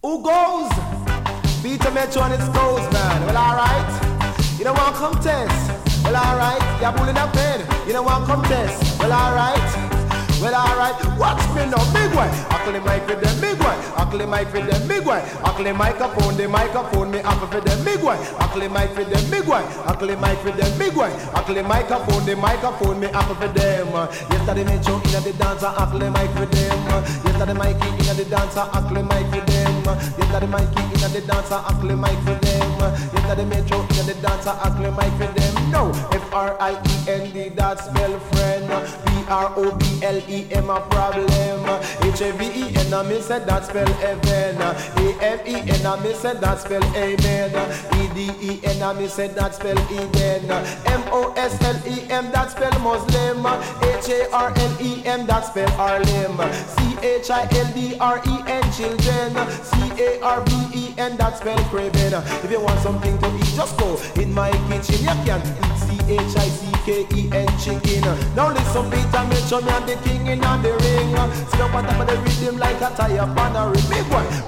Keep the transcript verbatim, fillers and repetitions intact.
Who goes? Peter Metro and its goes, man. Well, alright. You don't want to come test. Well, alright. You're bullying a pen. You don't want to come test. Well, alright. Well, alright, watch me now, big way. Ackle the mic with them, big way. Ackle the mic with them, big way. Ackle the microphone, the microphone, me apple for them, big way. Ackle the mic with them, big way. Ackle the mic with them, big way. Ackle the microphone, the microphone, me apple for them. Yesterday me choke in the dancer, ackle the mic with them. Yesterday Mikey in the dancer, ackle the mic with them. Yesterday Mikey in the dancer, ackle the mic with them. Yesterday me choke in the dancer, ackle the mic with them. No, F R I E N D, that spell friend. P R O B L E M a problem. H A V E N a me said that spell heaven. A M E N a me said that spell amen. E D E N a me said that spell Eden. M O S L E M that spell Muslim. H A R L E M that spell Harlem. C H I L D R E N children. C A R B E N that spell craven. If you want something to eat, just go in my kitchen. You can eat C H I C K E N chicken. Now listen, Peter Mitchell, me and the king in on the ring. Still what up the rhythm like a tire on a ring. Big one,